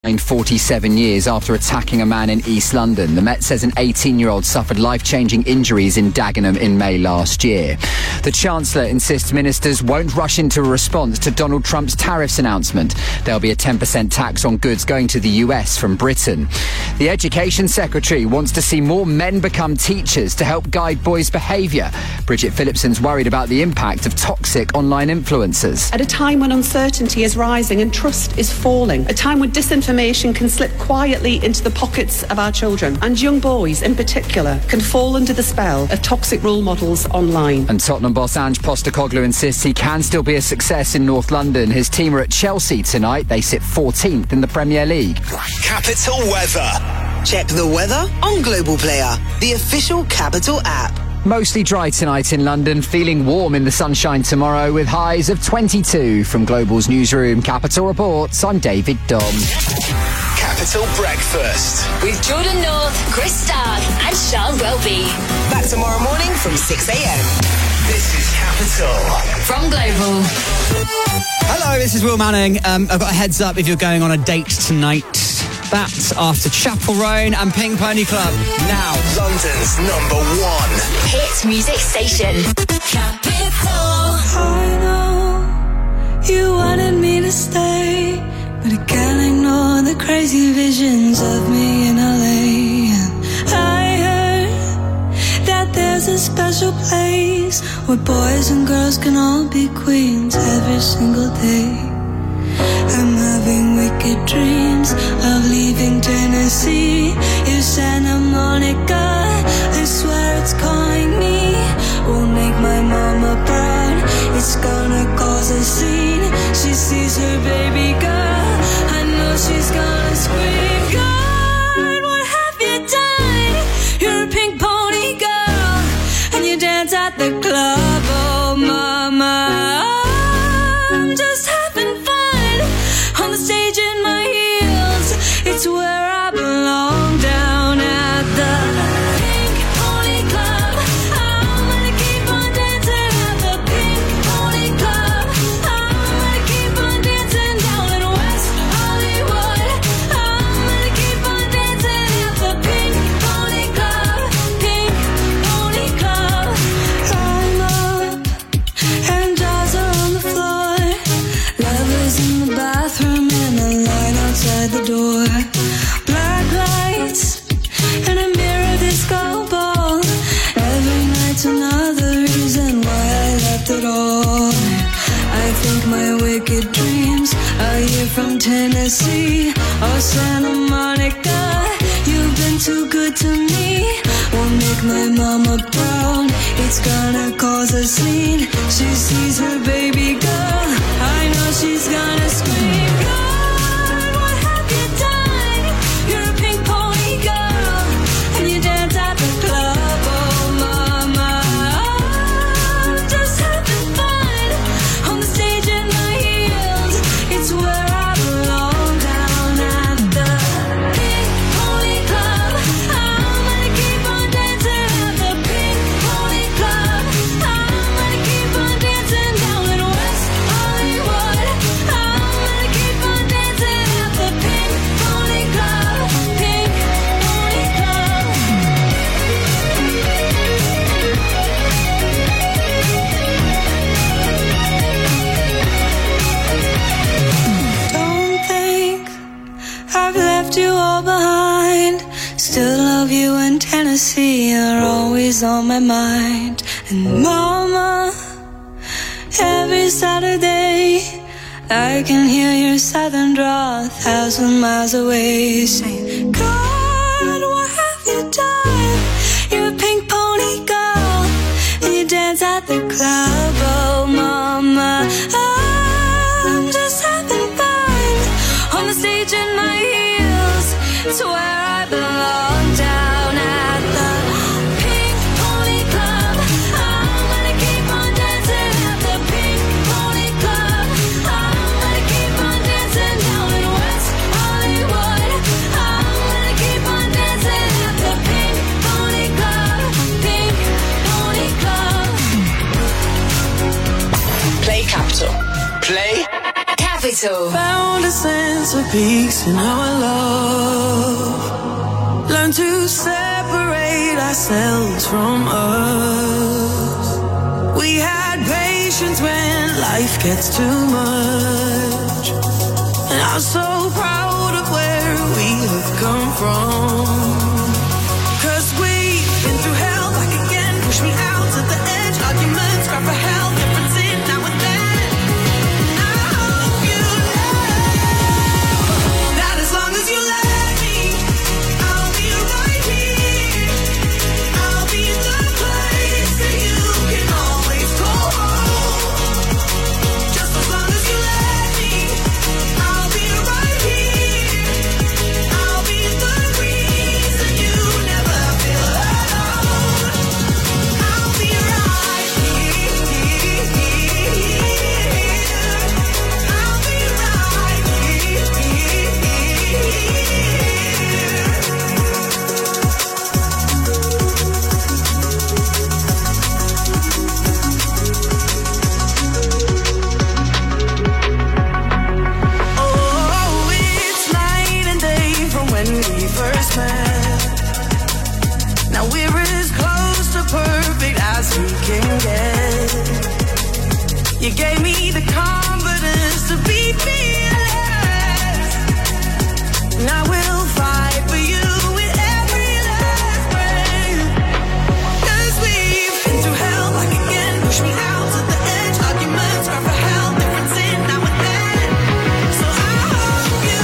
47 years after attacking a man in East London. The Met says an 18-year-old suffered life-changing injuries in Dagenham in May last year. The Chancellor insists ministers won't rush into a response to Donald Trump's tariffs announcement. There'll be a 10% tax on goods going to the US from Britain. The Education Secretary wants to see more men become teachers to help guide boys' behaviour. Bridget Phillipson's worried about the impact of toxic online influencers. At a time when uncertainty is rising and trust is falling, a time when disinformation can slip quietly into the pockets of our children, and young boys in particular can fall under the spell of toxic role models online. And Tottenham boss Ange Postecoglou insists he can still be a success in North London. His team are at Chelsea tonight. They sit 14th in the Premier League. Capital Weather. Check the weather on Global Player, the official Capital app. Mostly dry tonight in London, feeling warm in the sunshine tomorrow with highs of 22. From Global's newsroom, Capital Reports, I'm David Dom. Capital Breakfast with Jordan North, Chris Stark and Sean Welby. Back tomorrow morning from 6 a.m. This is Capital from Global. Hello, this is Will Manning. I've got a heads up if you're going on a date tonight. That's after Chapel Roan and Pink Pony Club. Now, London's #1 hit music station. Capital. I know you wanted me to stay, but I can't ignore the crazy visions of me in LA. I heard that there's a special place where boys and girls can all be queens every single day. I'm having wicked dreams of leaving Tennessee. If Santa Monica, I swear it's calling me. We'll make my mama proud. It's gonna cause a scene. She sees her baby girl. I know she's gonna scream. God, what have you done? You're a pink pony girl, and you dance at the club. Oh, mama, I'm just having fun. On the stage in my heels, it's where I belong, down at the Pink Pony Club. I'm gonna keep on dancing at the Pink Pony Club. I'm gonna keep on dancing down in West Hollywood. I'm gonna keep on dancing at the Pink Pony Club. Pink Pony Club. I'm up and jaws are on the floor. Lovers in the bathroom and a line outside the door. Black lights and a mirror disco ball. Every night's another reason why I left it all. I think my wicked dreams are here from Tennessee or Santa Monica. You've been too good to me. Won't make my mama proud. It's gonna cause a scene. She sees her baby girl. I know she's gonna scream. God, what have you done? You're a pink pony girl, and you dance at the club. Oh, mama, I'm just having fun. On the stage in my heels, it's where I belong, down at the Pink Pony Club. I'm gonna keep on dancing at the Pink Pony Club. I'm gonna keep on dancing down in West Hollywood. I'm gonna keep on dancing at the Pink Pony Club. Pink Pony Club. Don't think I've left you all behind. Still love you in Tennessee. You're always on my mind. And mama, every Saturday I can hear your southern drawl 1,000 miles away, saying, God, what have you done? You're a pink pony girl, and you dance at the club. Oh, mama, I'm just having fun. On the stage in my heels, it's where I belong, down at the Pink Pony Club. I'm gonna keep on dancing at the Pink Pony Club. I'm gonna keep on dancing down in West Hollywood. I'm gonna keep on dancing at the Pink Pony Club. Pink Pony Club. Play Capital. Play Capital. Found a a sense of peace in our love. Learn to separate ourselves from us. We had patience when life gets too much. And I'm so proud of where we have come from. 'Cause we've been through hell back again. Push me out to the edge. Arguments, cry for help. Difference in now and then. And I hope you know that as long as you let me, I'll be right here. I'll be the place that you can always call home. Just as long as you let me, I'll be right here. I'll be the reason you never feel alone. I'll be right here. I'll be right here. Oh, it's night and day from when we first met. Now we're as close to perfect as we can get. You gave me the confidence to be fearless. And I will fight for you with every last breath. 'Cause we've been through hell back again. Push me out to the edge. Arguments, cry for help. Difference in now and then. So I hope you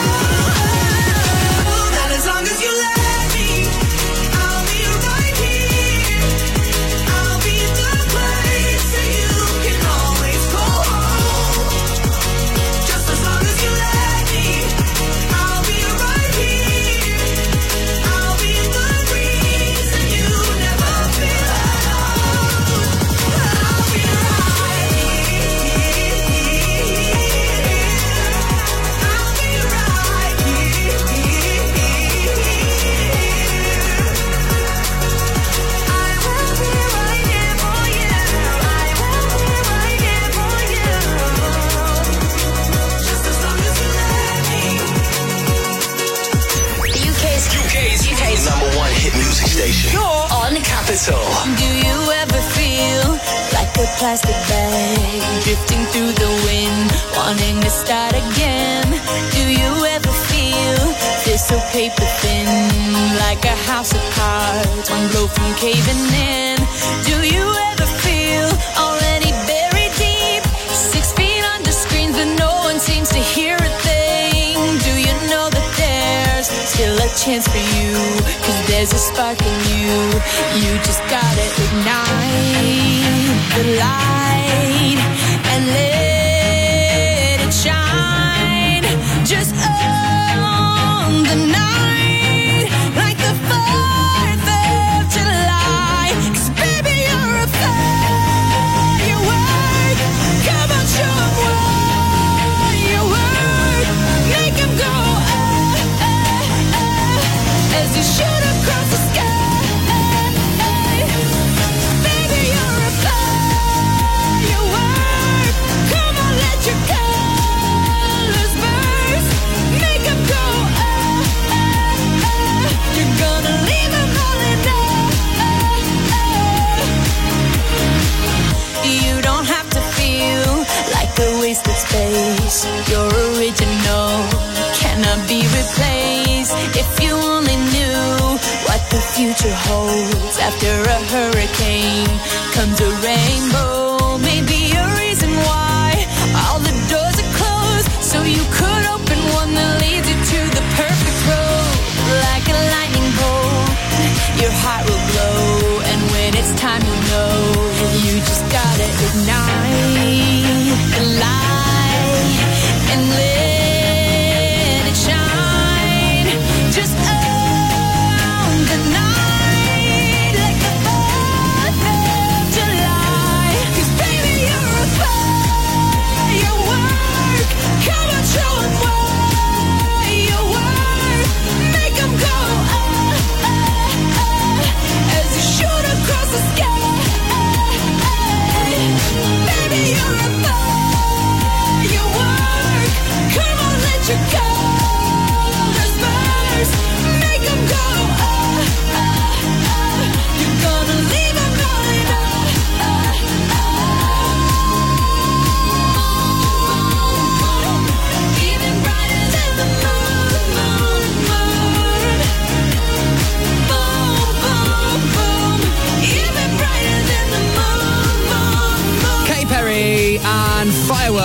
know that as long as you let me, I'll be right here. I'll be the place that you can always call home. Just as long as you let me, I'll be right here. I'll be the reason you never feel alone. I'll be right here. I'll be right here. I will be right here for you. I will be right here for you. Just as long as you let me. The UK's number one hit music station. You're on Capital. Do you ever feel like a plastic bag drifting through the wind, wanting to start again? Do you ever feel this so paper thin, like a house of cards, one blow from caving in? Do you ever feel already buried deep, 6 feet under screens, but no one seems to hear a thing? Do you know that there's still a chance for you? 'Cause there's a spark in you. You just gotta ignite the light and let it shine. Just own the night like the 4th of July. 'Cause baby, you're a firework. Come on, show 'em what you work. Make 'em go as you shoot across the sky. Baby, you're a firework. Come on, let your colors burst. Make 'em go You're gonna leave 'em all in You don't have to feel like a wasted space. You're original, cannot be replaced. If you only knew what the future holds. After a hurricane comes a rainbow. Maybe a reason why all the doors are closed, so you could open one that leads you to the perfect road. Like a lightning bolt, your heart will glow, and when it's time you know, you just gotta ignite the light and let it shine. Just own the night like the 4th of July. 'Cause baby, you're a firework. Come on, show 'em what you work. Make 'em go as you shoot across the sky.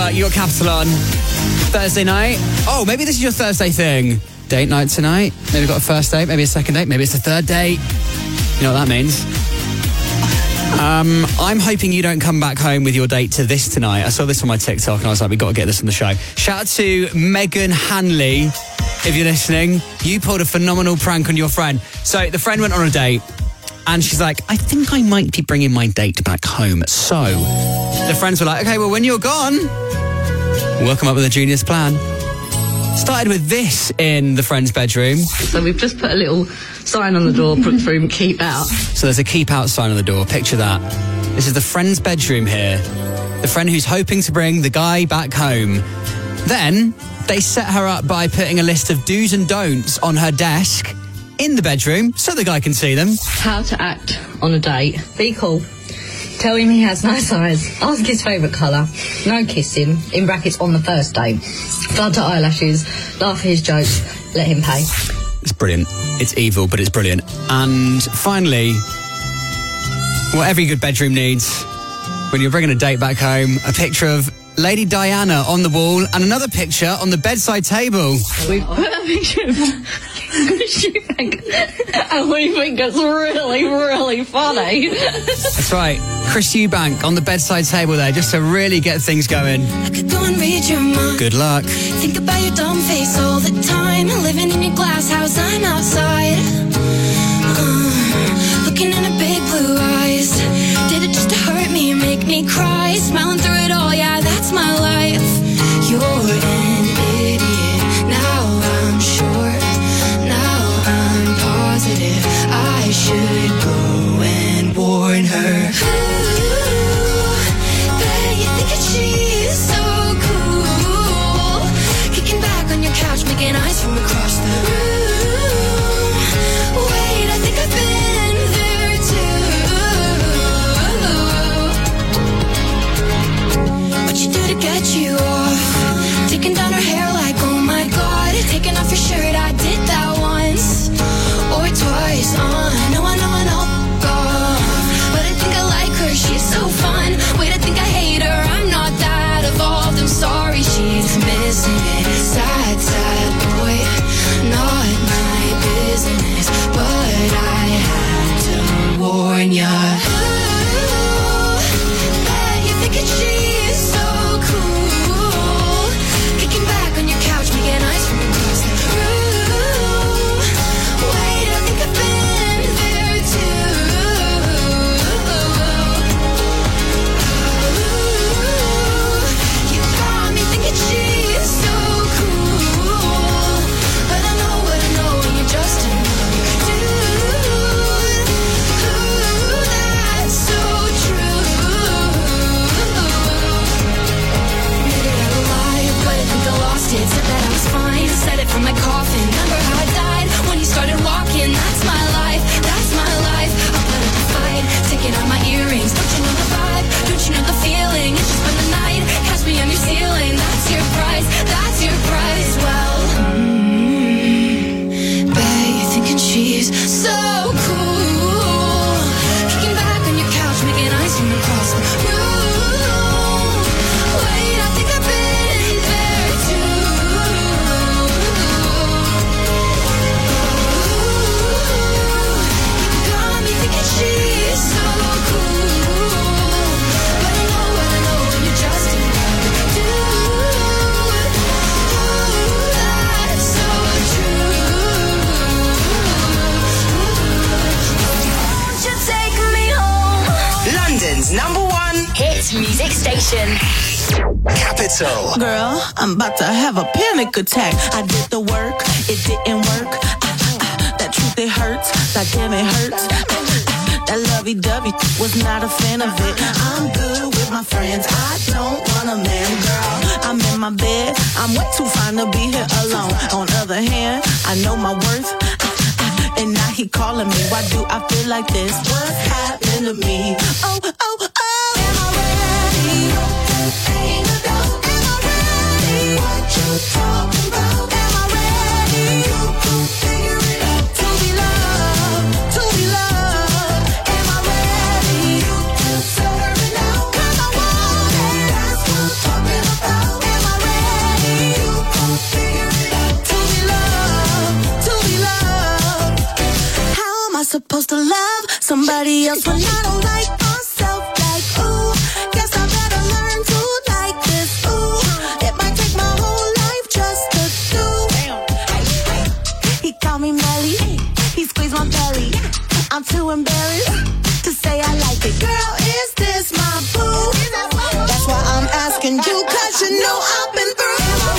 You got Capital on. Thursday night. Oh, maybe this is your Thursday thing. Date night tonight. Maybe got a first date, maybe a second date, maybe it's a third date. You know what that means. I'm hoping you don't come back home with your date to this tonight. I saw this on my TikTok and I was like, we've got to get this on the show. Shout out to Megan Hanley, if you're listening. You pulled a phenomenal prank on your friend. So the friend went on a date and she's like, I think I might be bringing my date back home. So the friends were like, okay, well, when you're gone, we'll come up with a genius plan. Started with this in the friend's bedroom. So we've just put a little sign on the door, Brooke's room, keep out. So there's a keep out sign on the door. Picture that. This is the friend's bedroom here. The friend who's hoping to bring the guy back home. Then they set her up by putting a list of do's and don'ts on her desk in the bedroom so the guy can see them. How to act on a date. Be cool. Tell him he has nice eyes. Ask his favourite colour. No kissing, in brackets on the first date. Flutter eyelashes. Laugh at his jokes. Let him pay. It's brilliant. It's evil, but it's brilliant. And finally, what every good bedroom needs when you're bringing a date back home, a picture of Lady Diana on the wall and another picture on the bedside table. We've put a picture of Chris Eubank and we think it's really, really funny. That's right. Chris Eubank on the bedside table there just to really get things going. I could go and read your mind. Good luck. Think about your dumb face all the time. Living in your glass house, I'm outside. Looking in her big blue eyes. Did it just to hurt me, make me cry? Smiling through it all, yeah, that's my life. You're an idiot. Now I'm sure. Now I'm positive. I should go and warn her. She's so cool. Kicking back on your couch, making eyes from across the room. Wait, I think I've been there too. What you do to get you off? Taking down her hair like, oh my god. Taking off your shirt, I did that once or twice. I know, God. But I think I like her, she's so fun. Wait, I think I hate her, I'm not that evolved. I'm sorry, she's missing it. Sad, sad boy, not my business. But I had to warn ya. Ooh, bet you're thinking she's so cool. Kicking back on your couch, making eyes from across the room. Wait, I think I've been there too. She's so cool, but I know what I know, and you're just another dude. Ooh, that's so true. Admitted I lied, but I think I lost it. Said that I was fine, said it from my coffin. Remember how I died when you started walking? That's my life, that's my life. I'll put up a fight, taking out my earrings. Don't you know the vibe? Don't you know the feeling? It's just been the night, catch me on your ceiling. That's your price, that's your price. Well, bet you're thinking she's so cool. Kicking back on your couch, making eyes from across the room. Wait, I think I've been there too. You got me thinking she's so cool, but I know what I know, and you're just another dude. That's so true. Won't you take me home? London's #1 Hit music station. Capital. Girl, I'm about to have a panic attack. I did the work, it didn't work. That truth, it hurts. That damn, it hurts. That lovey-dovey was not a fan of it. I'm good with my friends. I don't want a man, girl. I'm in my bed. I'm way too fine to be here alone. On other hand, I know my worth. And now he calling me. Why do I feel like this? What's happened to me? Oh, oh, oh. Am I ready? Ain't no doubt. Am I ready? What you talking about? Am I ready? Figure it out. To be loved. To be loved. Am I ready? Serve it now. 'Cause I want it. That's what I'm talking about. supposed to love somebody else when I don't like myself? Like, ooh, guess I better learn to like this. Ooh, it might take my whole life just to do. He called me Melly, he squeezed my belly. I'm too embarrassed to say I like it. Girl, is this my boo? That's why I'm asking you, 'cause you know I've been through.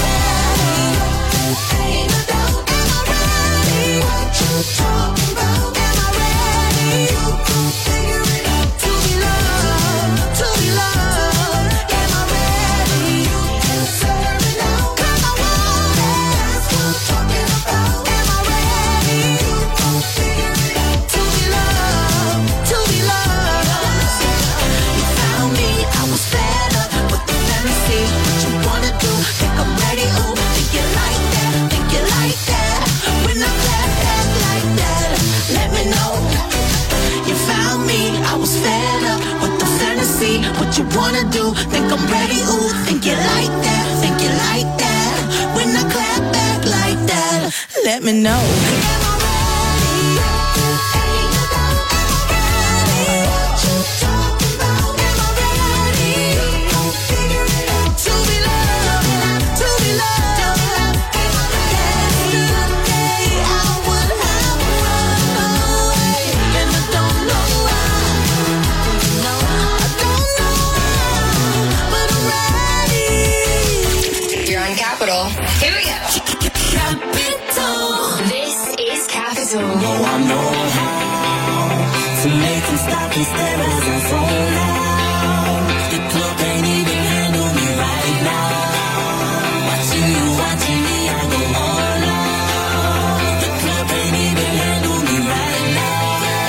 Talking about, am I ready? Figure it out to be loved, to be loved. Am I ready? Serve it out, 'cause I want it. That's what I'm talking about. Am I ready? Figure it out to be loved, to be loved. You found me, I was fed up with the fantasy. What you wanna do? Think I'm ready? Ooh, think you like that? Think you like that? When I clap back like that, let me know. You found me, I was fed up with the fantasy. What you wanna do? Think I'm ready? Ooh, think you like that? Think you like that? When I clap back like that, let me know. Am I ready? Ain't about, am I ready? What you talking about? Am I ready? Figure it out to be loved, to be loved. Am I ready? Yesterday I would have run away, and I don't know why. No, I don't know why, but I'm ready. You're on Capital. Here we go. Capital. This is Capital. No, I know how to make them stop and stare as I fall out. The club ain't even handle me right now. Watching me, I go all out. The club ain't even handle me right now.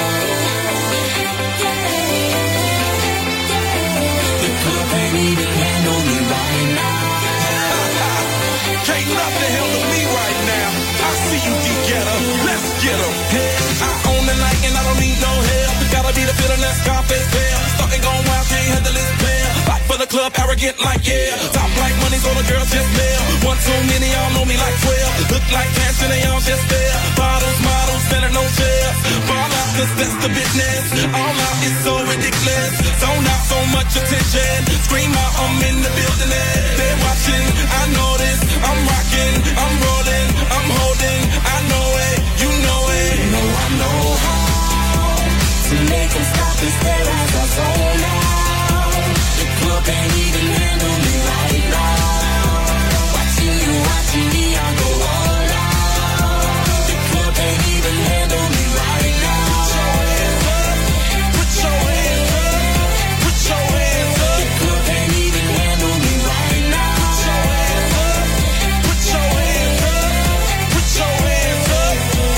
The club ain't even handle me right now. Can't nothing handle me right now. I see you, D-Getter. Let's get 'em. I own the night and I don't need no help. Gotta be the feeling that's Scarface fair. Something going wild, can't handle this pair. Fight for the club, arrogant like yeah. Top like money, so the girls just mail. One too many, y'all know me like 12. Look like cash and they all just there. Bottles, models, better no chairs. Fall out, 'cause that's the business. All out is so ridiculous. Zone out, so much attention. Scream out, I'm in the building. They're watching, I know this. I'm rocking, I'm rolling, I'm holding. I know it, you know it. You know I know how to make them stop and stare as I zone out. The club ain't even handle me right now. Watching me, I go all out. The club ain't even handle me right now. Put your hands up. Put your hands up. The club ain't even handle me right now. Put your hands up. Put your hands up.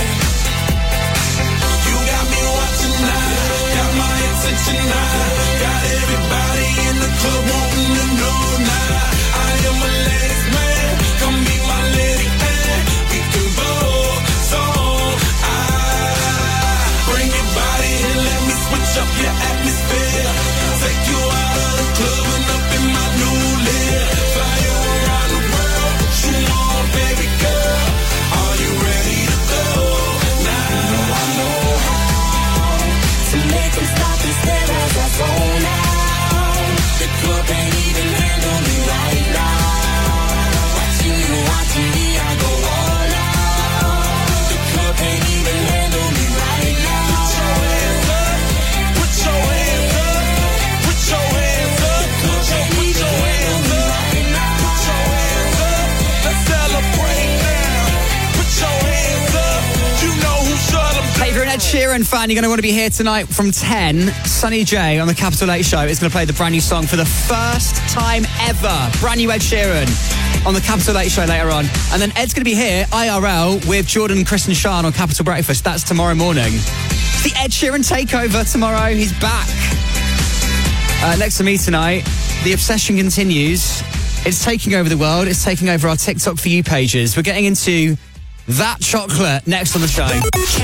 You got me watching now. Got my attention now. Got everybody in the club wanting to know now. I am a ladies man. Come be my lady man. We can both. So I bring your body and let me switch up your atmosphere. Take you out of the club and up in my new live. Fly you around the world. Shoot on, baby girl. Are you ready to go now? I know how to make them stop and stare as I zone out. The club ain't even handle me right now. Watching me, I go all out. The club ain't even handle me right now. Put your hands up. Put your hands up. Put your hands up. Put your hands up. Put your hands up. Let's celebrate now. Put your hands up. You know who shut them down. Hey, if you're an Ed Sheeran fan, you're going to want to be here tonight from 10. Sunny J on the Capital 8 Show is going to play the brand new song for the first time ever. Brand new Ed Sheeran on the Capital 8 Show later on. And then Ed's going to be here, IRL, with Jordan, Chris and Sean on Capital Breakfast. That's tomorrow morning. It's the Ed Sheeran takeover tomorrow. He's back. Next to me tonight, the obsession continues. It's taking over the world. It's taking over our TikTok For You pages. We're getting into that chocolate next on the show.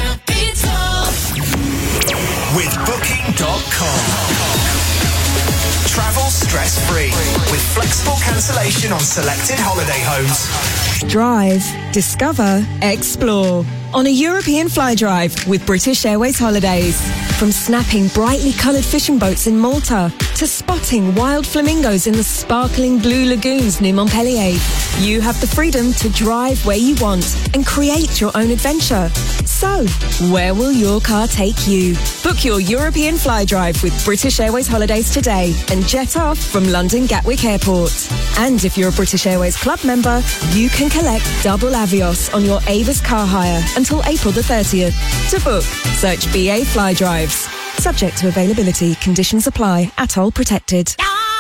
With Booking.com. Travel stress-free with flexible cancellation on selected holiday homes. Drive, discover, explore. on a European fly drive with British Airways Holidays. From snapping brightly coloured fishing boats in Malta to spotting wild flamingos in the sparkling blue lagoons near Montpellier, you have the freedom to drive where you want and create your own adventure. So, where will your car take you? Book your European fly drive with British Airways Holidays today and jet off from London Gatwick Airport. And if you're a British Airways Club member, you can collect double Avios on your Avis car hire until April the 30th. To book, search BA Fly Drives. Subject to availability, conditions apply, atoll protected.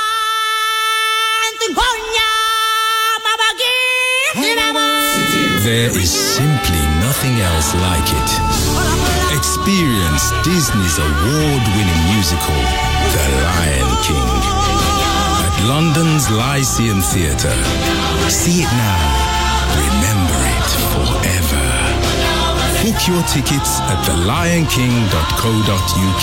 There is simply nothing else like it. Experience Disney's award-winning musical, The Lion King, at London's Lyceum Theatre. See it now. Remember it forever. Book your tickets at thelionking.co.uk.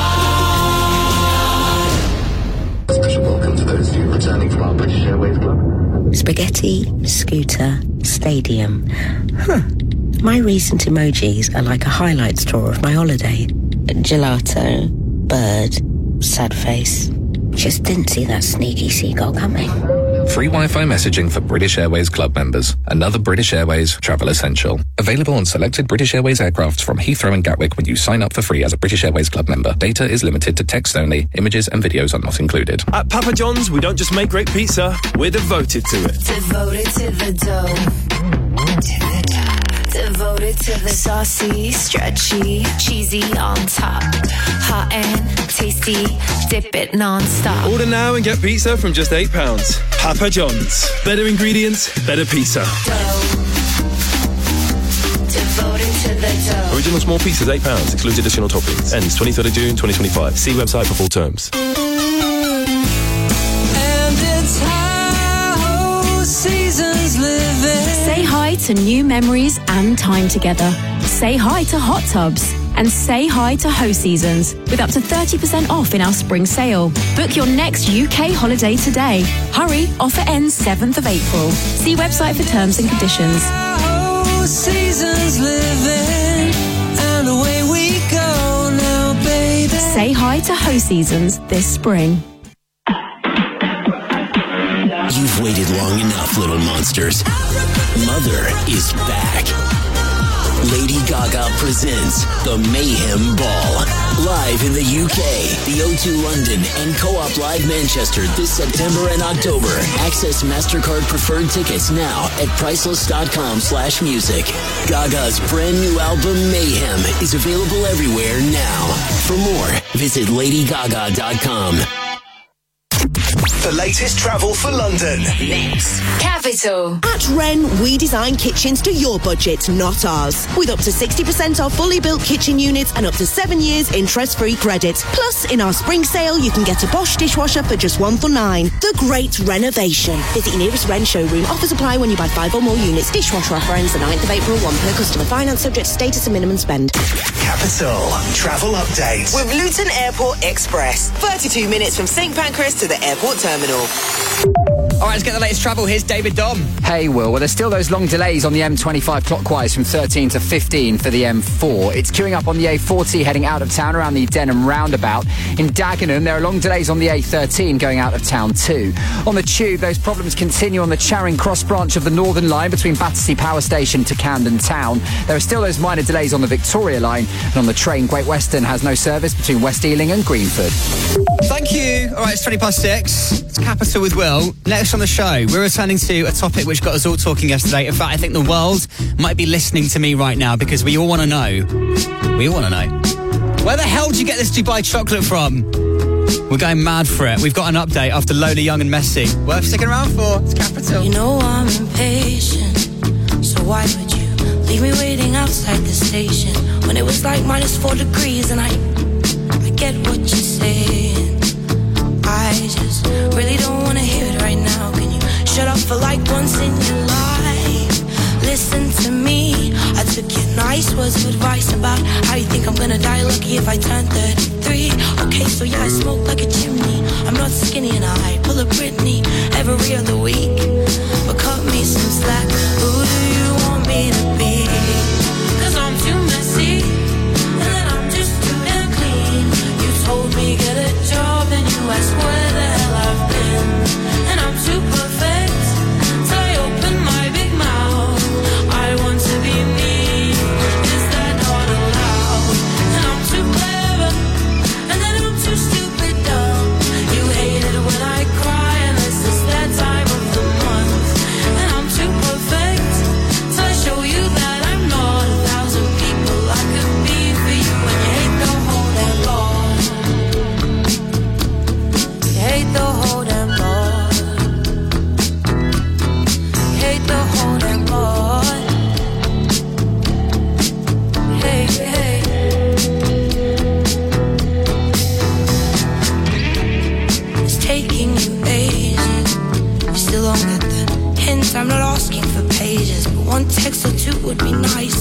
Special welcome to those of you returning from our British Airways Club. Spaghetti, scooter, stadium. My recent emojis are like a highlights tour of my holiday. Gelato, bird, sad face. Just didn't see that sneaky seagull coming. Free Wi-Fi messaging for British Airways Club members. Another British Airways travel essential. Available on selected British Airways aircrafts from Heathrow and Gatwick when you sign up for free as a British Airways Club member. Data is limited to text only. Images and videos are not included. At Papa John's, we don't just make great pizza, we're devoted to it. Devoted to the dough. Devoted to the saucy, stretchy, cheesy on top. Hot and tasty, dip it non-stop. Order now and get pizza from just £8. Papa John's. Better ingredients, better pizza. Devoted to the dough. Original small pizzas, £8. Excludes additional toppings. Ends 23rd of June 2025. See website for full terms. And it's how seasons living. Say hi to new memories and time together. Say hi to hot tubs. And say hi to Ho Seasons with up to 30% off in our spring sale. Book your next UK holiday today. Hurry, offer ends 7th of April. See website for terms and conditions. How seasons living, and away we go now, baby. Say hi to Ho Seasons this spring. You've waited long enough, little monsters. Mother is back. Lady Gaga presents the Mayhem Ball. Live in the UK, the O2 London and Co-op Live Manchester this September and October. Access MasterCard preferred tickets now at priceless.com/music. Gaga's brand new album Mayhem is available everywhere now. For more, visit ladygaga.com. The latest travel for London. Next, Capital. At Wren, we design kitchens to your budget, not ours. With up to 60% off fully built kitchen units and up to 7 years interest-free credit. Plus, in our spring sale, you can get a Bosch dishwasher for just $1 for $9. The great renovation. Visit your nearest Wren showroom. Offers apply when you buy 5 or more units. Dishwasher offer ends the 9th of April. 1 per customer. Finance subject to status and minimum spend. Capital Travel Update. With Luton Airport Express. 32 minutes from St Pancras to the airport terminal. All right, let's get the latest travel. Here's David Dom. Hey, Will. Well, there's still those long delays on the M25 clockwise from 13 to 15 for the M4. It's queuing up on the A40 heading out of town around the Denham roundabout. In Dagenham, there are long delays on the A13 going out of town too. On the tube, those problems continue on the Charing Cross branch of the Northern Line between Battersea Power Station to Camden Town. There are still those minor delays on the Victoria Line. And on the train, Great Western has no service between West Ealing and Greenford. Thank you. All right, it's 6:20. It's Capital with Will. Next on the show, we're returning to a topic which got us all talking yesterday. In fact, I think the world might be listening to me right now because we all want to know. We all want to know. Where the hell did you get this Dubai chocolate from? We're going mad for it. We've got an update after Lola Young and Messi. Worth sticking around for. It's Capital. You know I'm impatient, so why would you leave me waiting outside the station when it was like -4 degrees and I get what you're saying. I just really don't want to hear it right now. Can you shut up for like once in your life? Listen to me. I took your nice words of advice about how you think I'm gonna die lucky if I turn 33. Okay, so yeah, I smoke like a chimney. I'm not skinny and I pull a Britney every other week. But cut me some slack. Who do you want me to be? 'Cause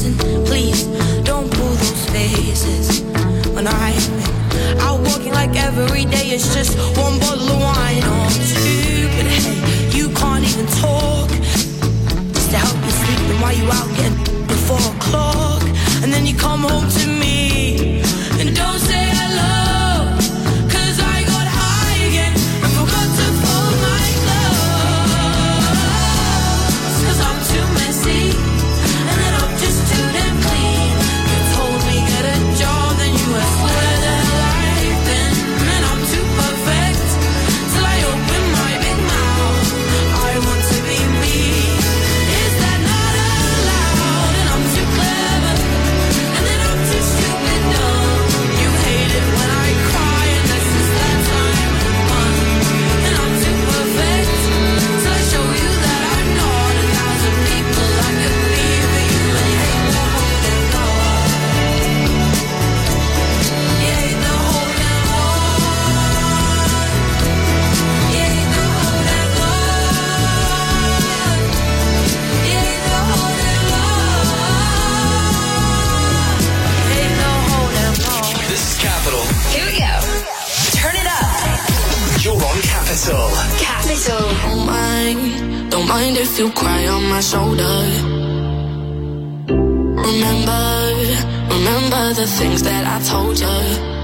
listen, please don't pull those faces. When I've been out walking like every day it's just one bottle of wine or two. But hey, you can't even talk just to help you sleep. And while you out getting before 4 o'clock, and then you come home to me and don't say hello, 'cause I got high again and forgot to fold my clothes. 'Cause I'm too messy and then I'm just too damn clean. You told me get a job, then you were swear that I've been, and I'm too perfect till I open my big mouth. I want to be me. Is that not allowed? And I'm too clever, and then I'm too stupid dumb. You hate it when I cry, and this is that time of month. And I'm too perfect till I show you that I'm not 1,000 people I could be for you. And you hate the whole damn lot. You hate the whole damn lot. You hate the whole damn lot. You hate the whole damn lot. You hate the whole damn lot. This is Capital. Here we go. Turn it up. You're on Capital. Capital. Don't mind if you cry on my shoulder. Remember the things that I told you.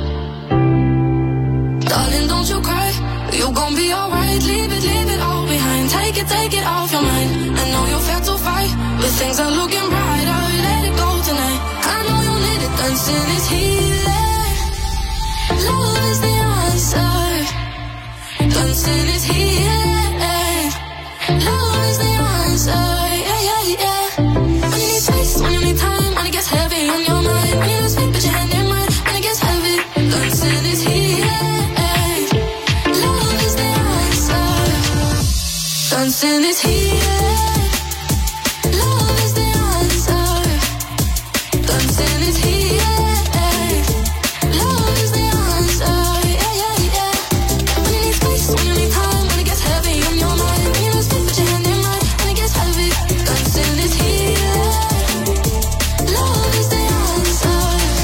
Darling, don't you cry. You gon' be alright. Leave it all behind. Take it off your mind. I know you felt to fight, but things are looking brighter. Let it go tonight. I know you need it. Dancing is healing. Love is the answer. Dancing is healing. Love is the answer. Yeah. When you need space, when you need time, when it gets heavy on your mind, when you don't speak, put your hand in mine, when it gets heavy. Dancing is healing. Love is the answer. Dancing is healing. Love is the answer. Dancing is healing. Love is the answer. Yeah. When you need space, when you need time, when it gets heavy on your mind, when you don't speak, put your hand in mine, when it gets heavy. Dancing is healing. Love is the answer.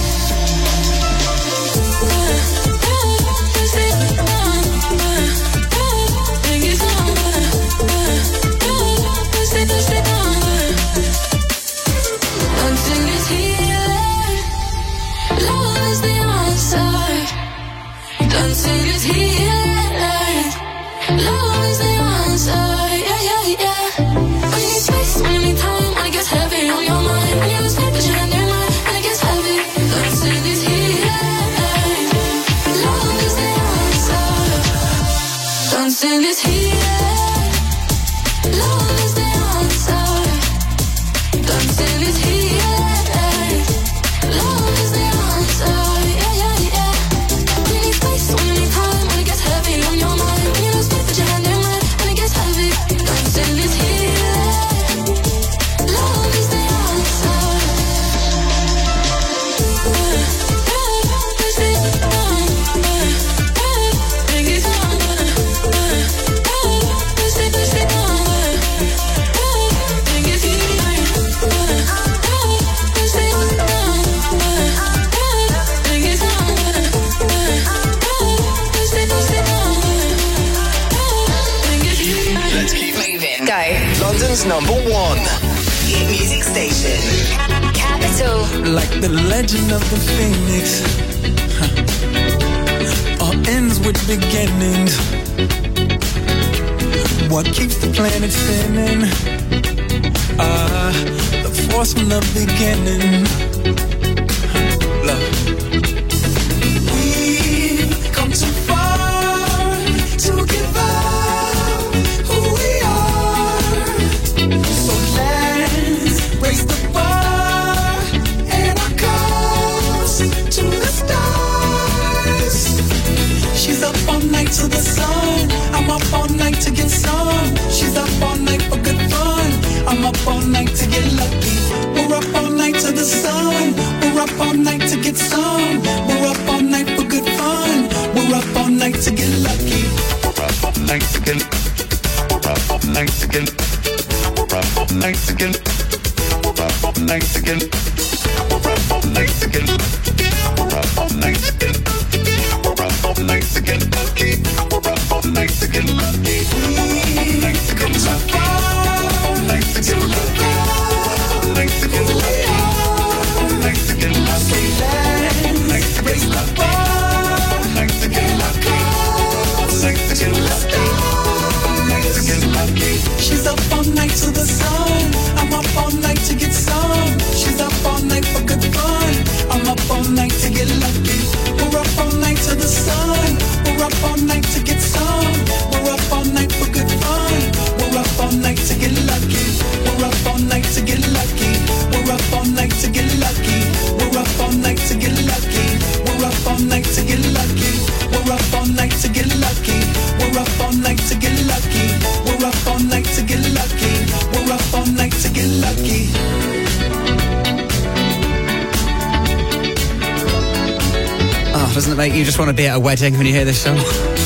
Dancing is healing. Love is the answer. Dancing is healing. Love is the answer. Yeah. When you need space, when you need time, when it gets heavy on your mind, when you don't speak, put your hand in mine, when it gets heavy. Dancing is healing. Love is the answer. Dancing is healing. Love is the answer. Dancing is healing. Love is the answer. Yeah. When you need space, when you need time, when it gets heavy on your mind, when you don't speak, put your hand in mine, when it gets heavy. Dancing is healing. Love is the answer. Let's keep Moving. Go. London's #1 hit music station. Capital. Like the legend of the phoenix, all ends with beginnings. What keeps the planet spinning? The force from the beginning. Love. We've come too far to give up who we are. So let's raise the bar and our goals to the stars. She's up all night to the sun. I'm up all night to get some. She's up all night for good fun. I'm up all night to get lucky. We're up all night to the sun. We're up all night to get some. We're up all night for good fun. We're up all night to get lucky. We're up all night to get. We're up all night to get. We're up all night to get. We're up all night to get. doesn't it make you just want to be at a wedding when you hear this song?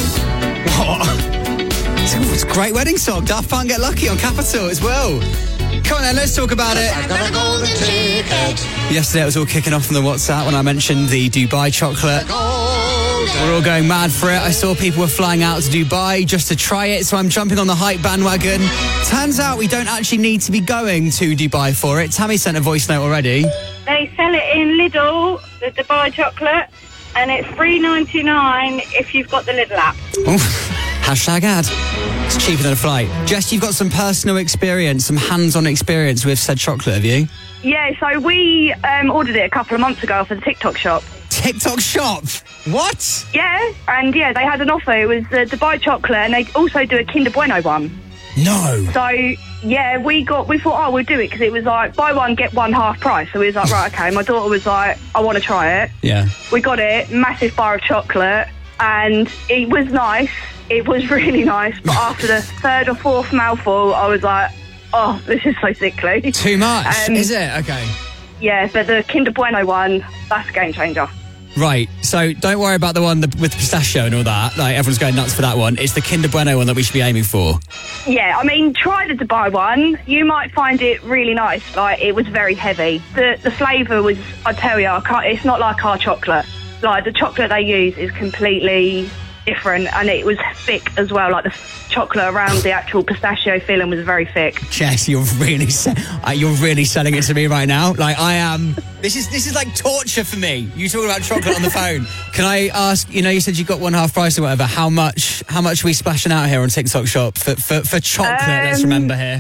What? It's a great wedding song. Daft Punk Get Lucky on Capital as well. Come on then, let's talk about it. I got a golden ticket. Yesterday it was all kicking off on the WhatsApp when I mentioned the Dubai chocolate. We're all going mad for it. I saw people were flying out to Dubai just to try it, so I'm jumping on the hype bandwagon. Turns out we don't actually need to be going to Dubai for it. Tammy sent a voice note already. They sell it in Lidl, the Dubai chocolate, and it's $3.99 if you've got the Lidl app. Hashtag ad. It's cheaper than a flight. Jess, you've got some personal experience, some hands-on experience with said chocolate, have you? Yeah, so we ordered it a couple of months ago for the TikTok shop. TikTok shop? What? Yeah, and yeah, they had an offer. It was the Dubai chocolate, and they also do a Kinder Bueno one. No. So, yeah, we thought, oh, we'll do it, because it was like, buy one, get one half price. So we was like, right, okay. My daughter was like, I want to try it. Yeah. We got it, massive bar of chocolate, and it was nice. It was really nice, but after the third or fourth mouthful, I was like, oh, this is so sickly. Too much, is it? Okay. Yeah, but the Kinder Bueno one, that's a game changer. Right, so don't worry about the one with the pistachio and all that. Like, everyone's going nuts for that one. It's the Kinder Bueno one that we should be aiming for. Yeah, I mean, try the Dubai one. You might find it really nice. Like, it was very heavy. The flavour was, I tell you, it's not like our chocolate. Like, the chocolate they use is completely different, and it was thick as well. Like, the chocolate around the actual pistachio filling was very thick. Jess, you're really selling it to me right now. Like, I am. This is like torture for me. You talking about chocolate on the phone. Can I ask? You know, you said you got one half price or whatever. How much are we splashing out here on TikTok Shop for chocolate? Let's remember here.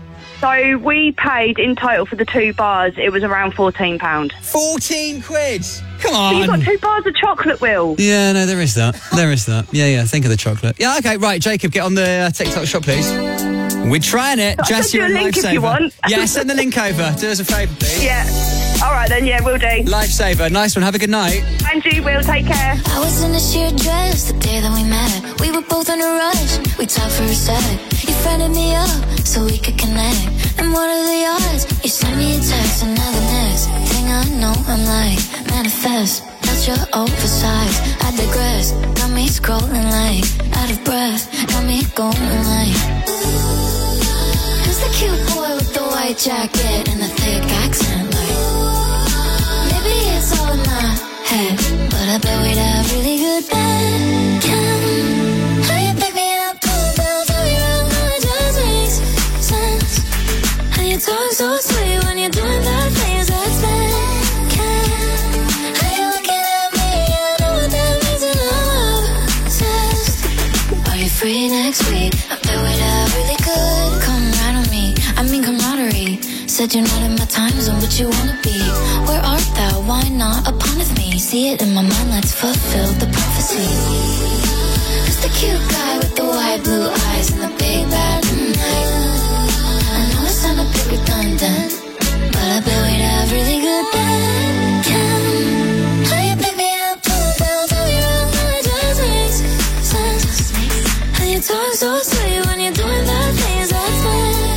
So we paid in total for the 2 bars. It was around £14. 14 quid. Come on. But you got 2 bars of chocolate, Will. Yeah, no, there is that. There is that. Yeah. Think of the chocolate. Yeah, okay, right. Jacob, get on the TikTok Shop, please. We're trying it. Jess, you're a lifesaver. If you want. Yeah, send the link over. Do us a favour, please. Yeah. All right then. Yeah, will do. Lifesaver. Nice one. Have a good night. And you, Will. Take care. I was in a sheer dress the day that we met. We were both in a rush. We talked for a sec. You friended me up so we could connect. And what are the odds? You sent me a text, and now the next thing I know, I'm like, manifest. That's your oversized. I digress. Got me scrolling like out of breath. Got me going like, who's the cute boy with the white jacket and the thick accent? Like, maybe it's all in my head, but I bet we'd have really good bad chem. How you pick me up, pull me down, tell me wrong, how it just makes sense. How you talk so sweet when you're doing that things that's bad chem. How you looking at me, I know what that means, and I'm obsessed. Are you free next week? I bet we'd have really good. Come right on me, I mean camaraderie. Said you're not in my time zone, but you wanna be. Where art thou? Why not upon with me? See it in my mind, let's fulfill the prophecy. Who's the cute guy with the white blue eyes and the big bad night? I know it sound a bit redundant, but I bet we'd have really good bad chem. How you pick me up, pull me down, tell me wrong, how it just makes sense. How you talk so sweet when you're doing that things that's bad.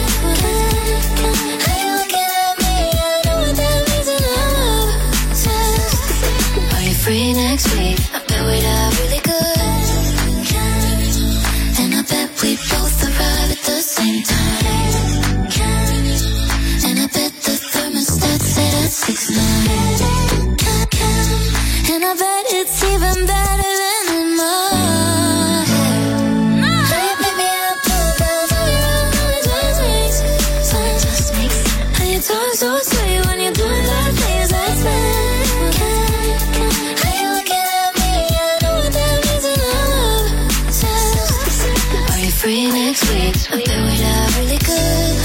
Free next week, I bet we'd have really good. And I bet we both arrive at the same time. And I bet the thermostat set at 6'9". And I bet it's even better than in my head. How you pick me up, pull me down, tell me wrong, how it just makes sense. How you talk so sweet when you're doing that things that's bad. Free next week, I bet we'd have really good.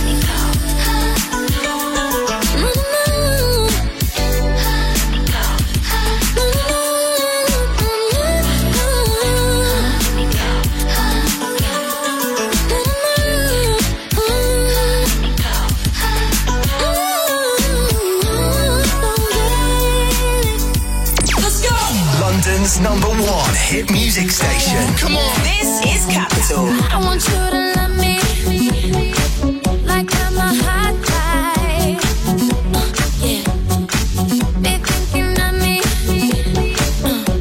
Let's go! London's #1 hit music station. Come on. This is Capital. I want you to love me like I'm a hot guy. Yeah. Be thinking of me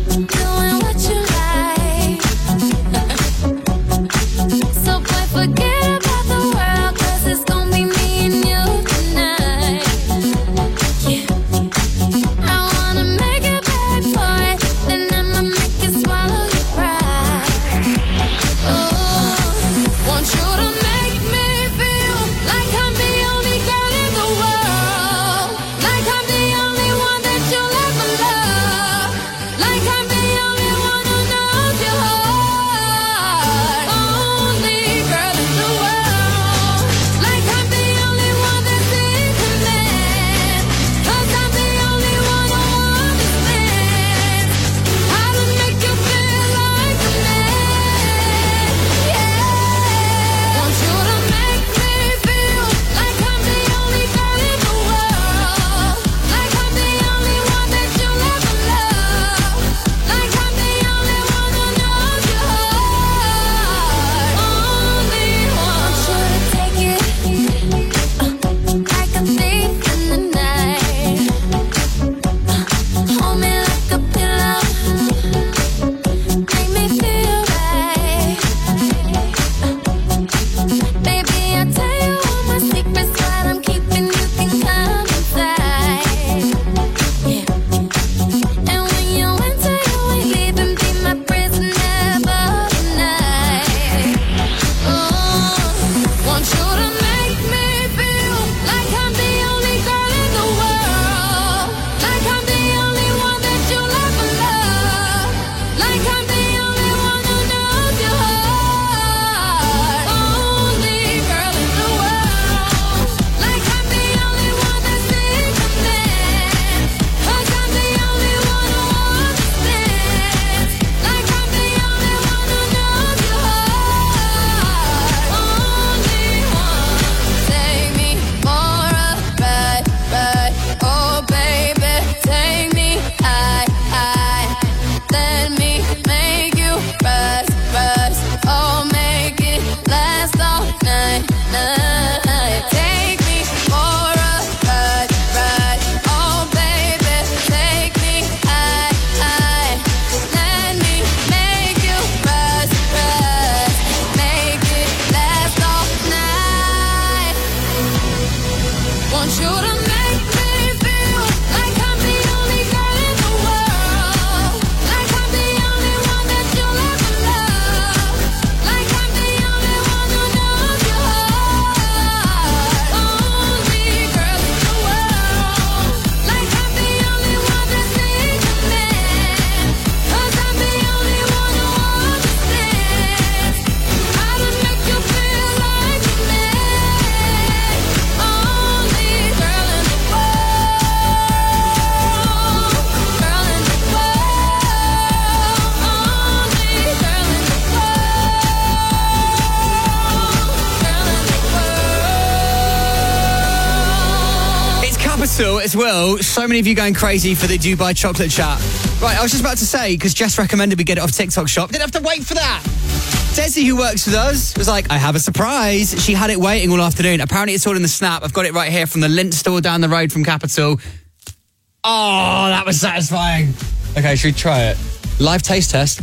Capital as well. So many of you going crazy for the Dubai chocolate chat. Right, I was just about to say, because Jess recommended we get it off TikTok Shop. Didn't have to wait for that. Desi, who works with us, was like, I have a surprise. She had it waiting all afternoon. Apparently it's all in the snap. I've got it right here from the Lindt store down the road from Capital. Oh, that was satisfying. Okay, should we try it? Live taste test.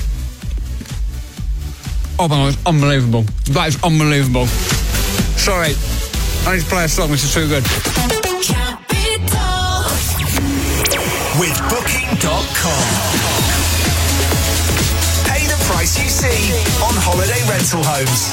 Oh my God, it's unbelievable. That is unbelievable. Sorry, I need to play a song. This is too good. With Booking.com. Pay the price you see on holiday rental homes.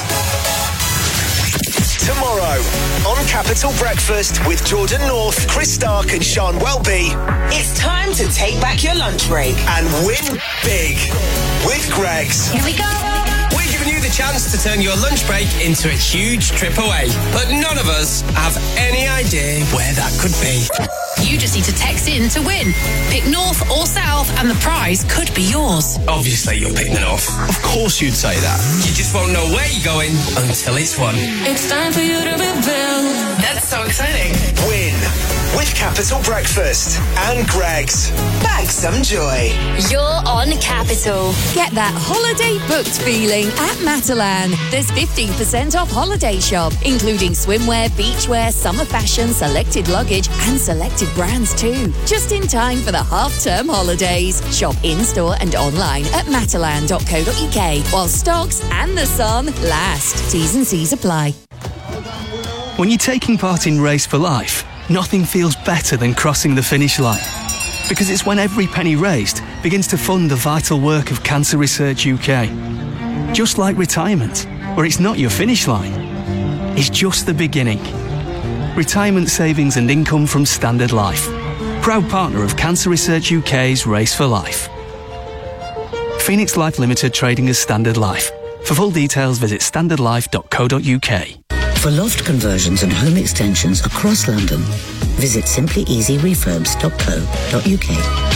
Tomorrow on Capital Breakfast with Jordan North, Chris Stark and Sean Welby. It's time to take back your lunch break And win big with Greggs. Here we go. We're giving you the chance to turn your lunch break into a huge trip away. But none of us have any idea where that could be. You just need to text in to win. Pick North or South and the prize could be yours. Obviously, you'll pick the North. Of course you'd say that. You just won't know where you're going until it's won. It's time for you to reveal. That's so exciting. Win with Capital Breakfast and Greggs. Bag some joy. You're on Capital. Get that holiday booked feeling at Matalan. There's 15% off holiday shop, including swimwear, beachwear, summer fashion, selected luggage, and selected brands too. Just in time for the half-term holidays. Shop in-store and online at matalan.co.uk while stocks and the sun last. T's and C's apply. When you're taking part in Race for Life, nothing feels better than crossing the finish line. Because it's when every penny raised begins to fund the vital work of Cancer Research UK. Just like retirement, where it's not your finish line, it's just the beginning. Retirement savings and income from Standard Life. Proud partner of Cancer Research UK's Race for Life. Phoenix Life Limited trading as Standard Life. For full details, visit standardlife.co.uk. For loft conversions and home extensions across London, visit simplyeasyrefurbs.co.uk.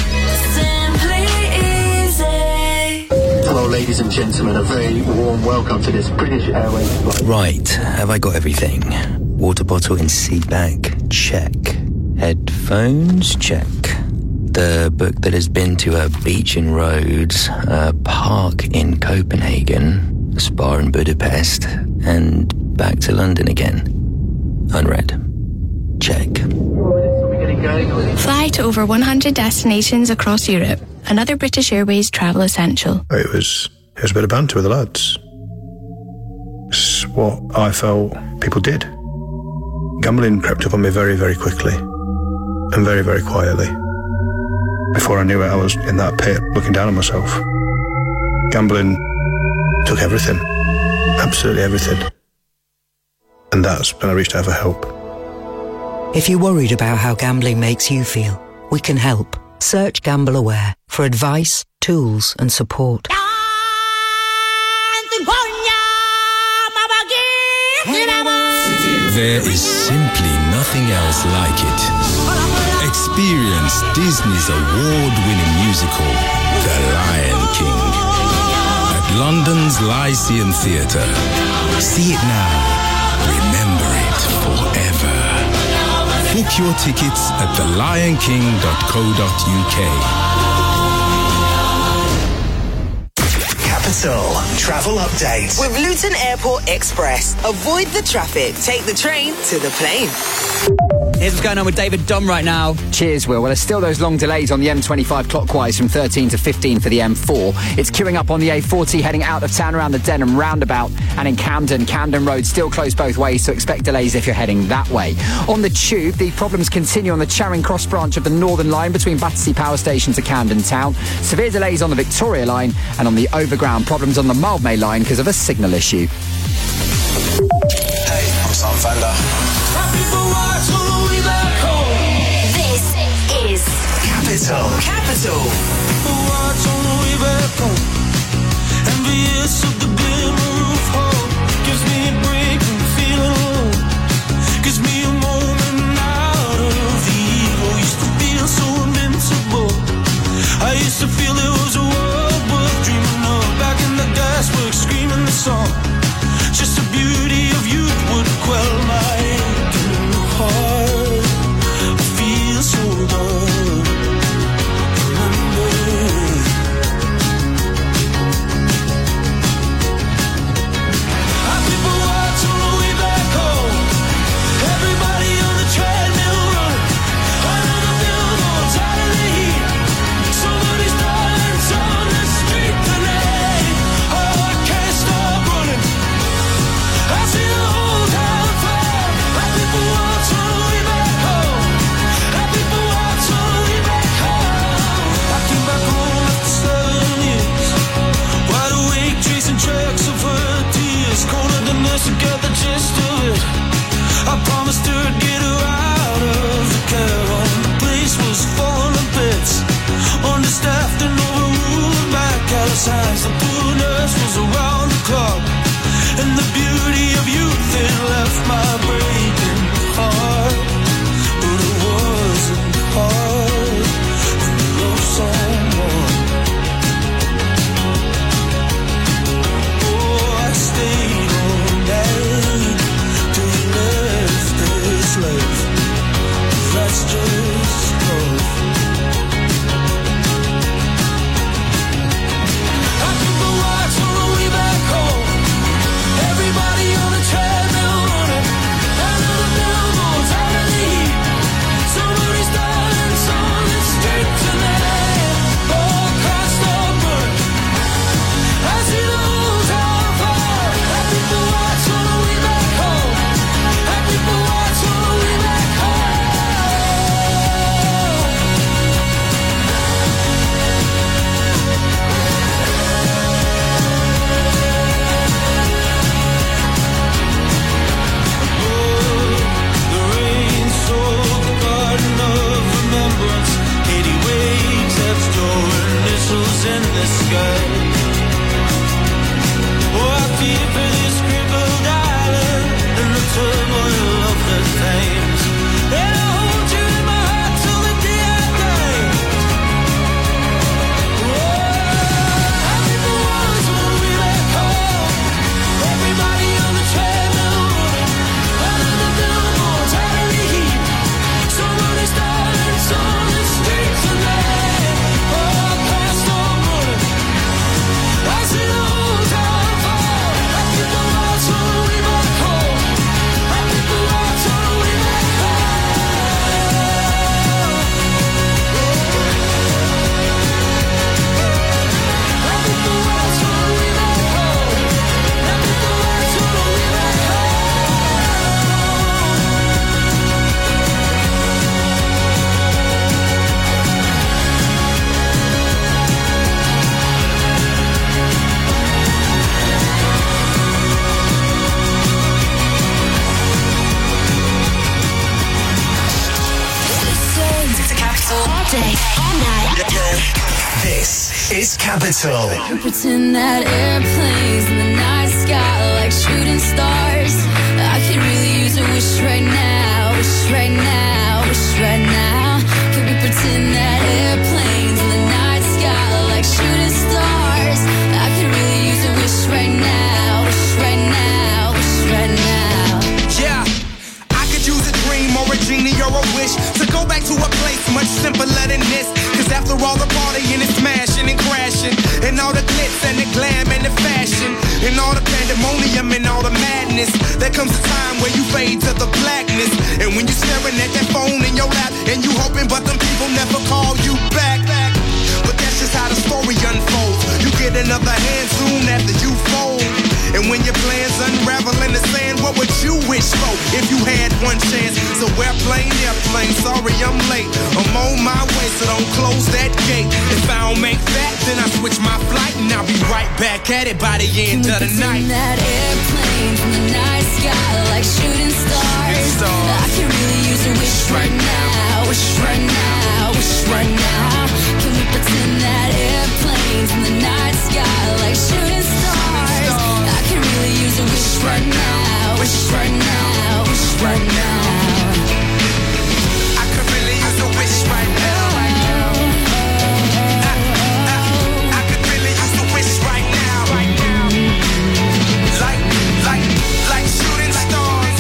Hello, ladies and gentlemen. A very warm welcome to this British Airways flight. Right, have I got everything? Water bottle in seat back? Check. Headphones? Check. The book that has been to a beach in Rhodes, a park in Copenhagen, a spa in Budapest, and back to London again. Unread. Check. Fly to over 100 destinations across Europe. Another British Airways travel essential. It was a bit of banter with the lads. It's what I felt people did. Gambling crept up on me very, very quickly and very, very quietly. Before I knew it, I was in that pit looking down on myself. Gambling took everything. Absolutely everything. And that's when I reached out for help. If you're worried about how gambling makes you feel, we can help. Search Gamble Aware for advice, tools and support. There is simply nothing else like it. Experience Disney's award-winning musical, The Lion King, at London's Lyceum Theatre. See it now. Remember it forever. Book your tickets at thelionking.co.uk. Capital Travel Update. With Luton Airport Express. Avoid the traffic. Take the train to the plane. Here's what's going on with David Dom right now. Cheers, Will. Well, there's still those long delays on the M25 clockwise from 13 to 15 for the M4. It's queuing up on the A40 heading out of town around the Denham roundabout, and in Camden Road still closed both ways, so expect delays if you're heading that way. On the tube, the problems continue on the Charing Cross branch of the Northern Line between Battersea Power Station to Camden Town. Severe delays on the Victoria Line, and on the Overground, problems on the Mildmay Line because of a signal issue. Hey, I'm Sam Fender. This is Capital. Envious of the glimmer of hope. Gives me a break from feeling alone. Gives me a moment out of the evil. Used to feel so invincible. I used to feel there was a world worth dreaming of. Back in the gasworks, screaming the song. Just the beauty of youth would quell my aching heart. the sky. Oh, I feel for this crippled island and the turmoil of the flames. And I'll hold you in my heart till the day I die. Oh, I'm in the walls when we let go. Everybody on the treadmill running under the billboards out of the heat. Somebody's dying on the streets tonight. Oh, past all running. I see the whole town fall. I think the lights on the way back home. I think the lights on the way back All day, all night. This is Capital. Pretend that airplanes in the night sky like shooting stars. I could really use a wish right now, wish right now, wish right now. Could we pretend that airplanes in the night sky like shooting stars? I could really use a wish right now, wish right now, wish right now. Yeah, I could use a dream or a genie or a wish to go back to a place much simpler than this. Cause after all the partying and smashing and crashing, and all the glitz and the glam and the fashion, and all the pandemonium and all the madness, there comes a time where you fade to the blackness. And when you're staring at that phone in your lap, and you hoping but them people never call you back. But that's just how the story unfolds. You get another hand soon after you fold. And when your plans unravel in the sand, what would you wish for if you had one chance? So airplane, sorry I'm late. I'm on my way, so don't close that gate. If I don't make that, then I switch my flight, and I'll be right back at it by the end of the night. That airplane from the night sky like shooting stars. I can really use a wish right now, wish right now, wish right now. Can we pretend that airplanes in the night sky like shooting stars? I can really use a wish right now, wish right now, wish right now. I could really use a wish right now. I could really use a wish right now. Like shooting stars.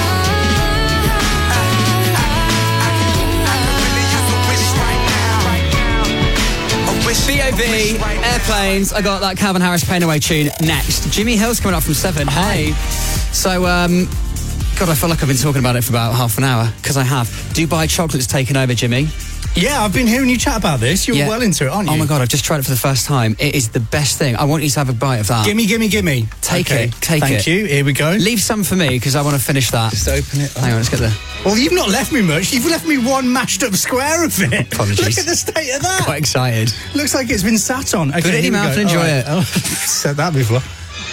I could really use a wish right now. A wish. B.O.B. Airplanes. I got that Calvin Harris Pain Away tune next. Jimmy Hill's coming up from 7. Hey. So, God, I feel like I've been talking about it for about half an hour, because I have. Dubai Chocolate's taken over, Jimmy. Yeah, I've been hearing you chat about this. You're well into it, aren't you? Oh my God, I've just tried it for the first time. It is the best thing. I want you to have a bite of that. Gimme. Take it. Thank you. Here we go. Leave some for me, because I want to finish that. Just open it. Hang on, let's get the... Well, you've not left me much. You've left me one mashed up square of it. Apologies. Look at the state of that. Quite excited. Looks like it's been sat on. Okay, put it in your mouth and enjoy it. Oh, said that before.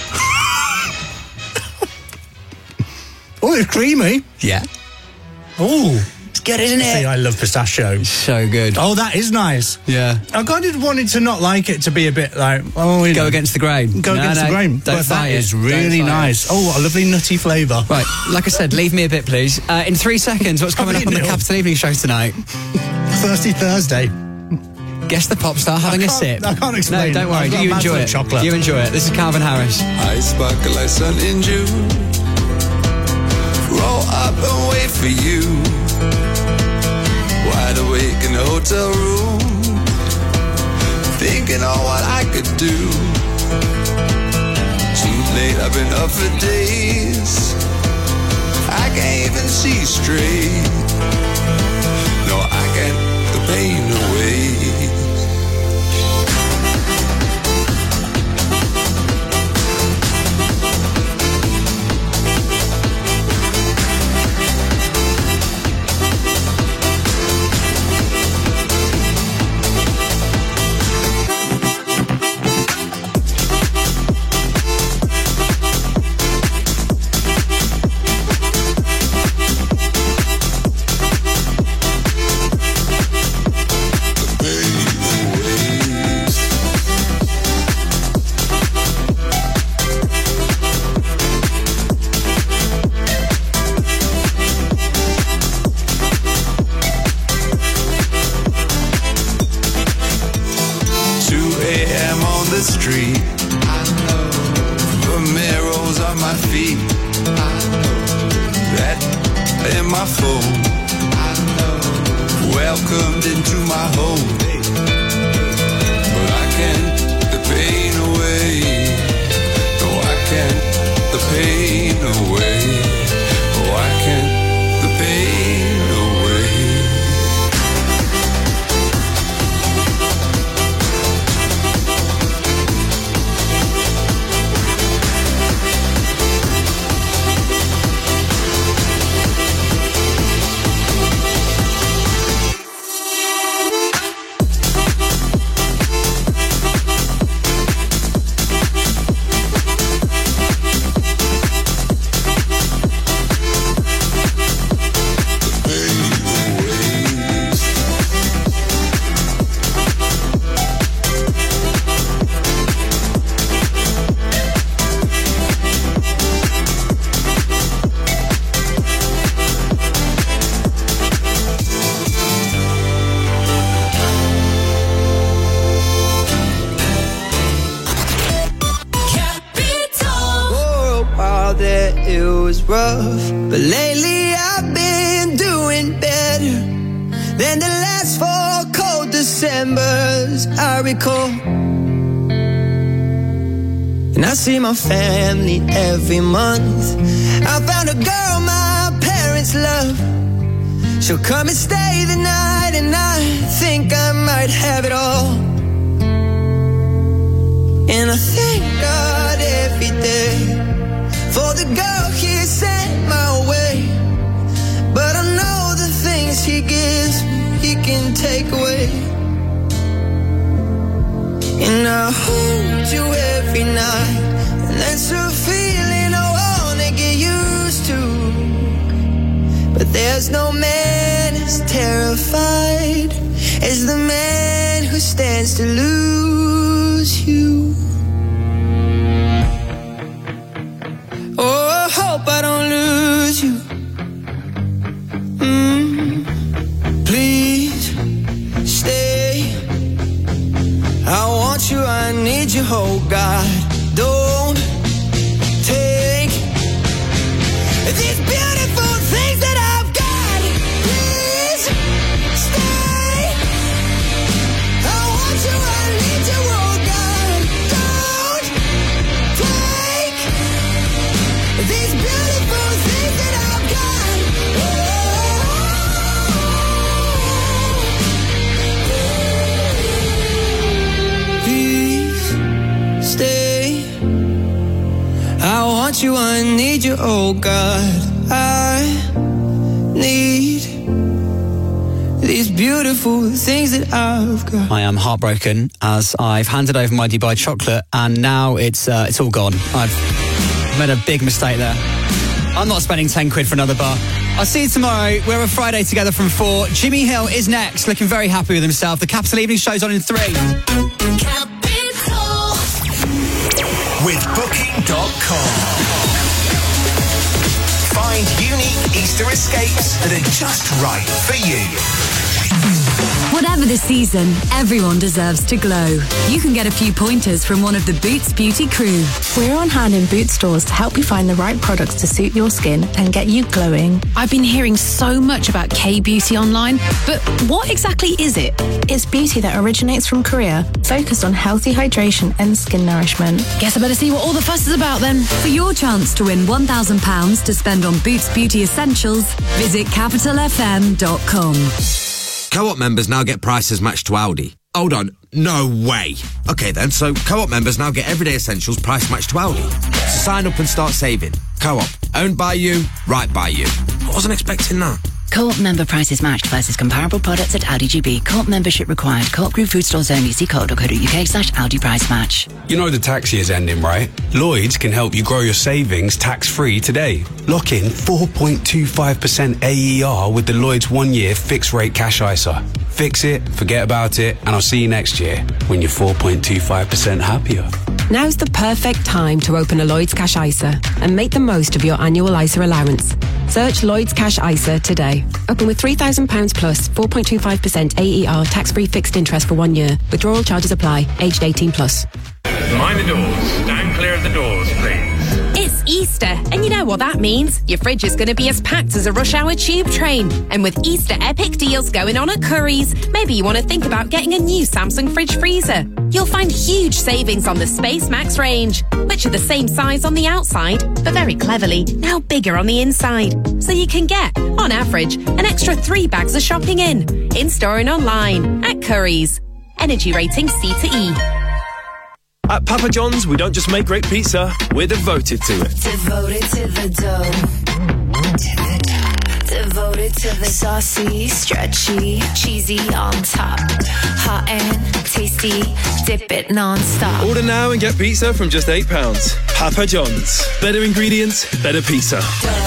Oh, it's creamy. Yeah. Oh. It's good, isn't it? See, I love pistachio. So good. Oh, that is nice. Yeah. I kind of wanted to not like it to be a bit like... Oh, go against the grain. Go against the grain. Don't but fight that is it. really nice. Oh, what a lovely nutty flavour. Right, like I said, leave me a bit, please. In 3 seconds, what's coming up on the Capital Evening Show tonight? Thirsty Thursday. Guess the pop star having a sip. I can't explain. No, don't worry. You enjoy it. Chocolate. You enjoy it. This is Calvin Harris. I sparkle like sun in June. Roll up and wait for you. Wide awake in the hotel room, thinking on what I could do. Too late, I've been up for days. I can't even see straight. No, I can't the pain away. street. The mirrors on my feet. That in my phone. Welcomed into my home. But I can't the pain away. No, I can't the pain away. Oh, I can't the pain away. Rough, but lately I've been doing better than the last 4 cold Decembers I recall. And I see my family every month. I found a girl my parents love. She'll come and stay the night, and I think I might have it all. And I thank God every day for the girl he sent my way. But I know the things he gives me, he can take away. And I hold you every night, and that's a feeling I wanna get used to. But there's no man as terrified as the man who stands to lose you. Oh, I hope I don't lose you. Please stay. I want you, I need you, oh God. Don't take these beautiful things that I've got. Please stay. I want you, I need you, oh God. Don't take these beautiful things that I've got. Please stay. I want you, I need you, oh God. I need these beautiful things that I've got. I am heartbroken as I've handed over my Dubai chocolate and now it's all gone. I've made a big mistake there. I'm not spending 10 quid for another bar. I'll see you tomorrow. We're a Friday together from 4. Jimmy Hill is next, looking very happy with himself. The Capital Evening Show's on in 3. Capital. With Booking.com. Find unique Easter escapes that are just right for you. Whatever the season, everyone deserves to glow. You can get a few pointers from one of the Boots Beauty crew. We're on hand in Boots stores to help you find the right products to suit your skin and get you glowing. I've been hearing so much about K-Beauty online, but what exactly is it? It's beauty that originates from Korea, focused on healthy hydration and skin nourishment. Guess I better see what all the fuss is about then. For your chance to win £1,000 to spend on Boots Beauty Essentials, visit capitalfm.com. Co-op members now get prices matched to Aldi. Hold on, no way. Okay then, so Co-op members now get everyday essentials price matched to Aldi. So sign up and start saving. Co-op, owned by you, right by you. I wasn't expecting that. Co-op member prices matched versus comparable products at Aldi GB. Co-op membership required. Co-op group food stores only. See co.co.uk/Aldi price match. You know the tax year's ending, right? Lloyds can help you grow your savings tax-free today. Lock in 4.25% AER with the Lloyds 1-year fixed rate cash ISA. Fix it, forget about it, and I'll see you next year when you're 4.25% happier. Now's the perfect time to open a Lloyds Cash ISA and make the most of your annual ISA allowance. Search Lloyds Cash ISA today. Open with £3,000 plus 4.25% AER tax-free fixed interest for 1 year. Withdrawal charges apply. Aged 18 plus. Mind the doors. Stand clear of the doors, please. It's Easter, and you know what that means. Your fridge is going to be as packed as a rush hour tube train. And with Easter epic deals going on at Currys, maybe you want to think about getting a new Samsung fridge freezer. You'll find huge savings on the Space Max range, which are the same size on the outside, but very cleverly, now bigger on the inside. So you can get, on average, an extra 3 bags of shopping in store and online, at Currys. Energy rating C to E. At Papa John's, we don't just make great pizza, we're devoted to it. Devoted to the dough. Devoted to the saucy, stretchy, cheesy on top. Hot and tasty, dip it non-stop. Order now and get pizza from just £8. Papa John's. Better ingredients, better pizza.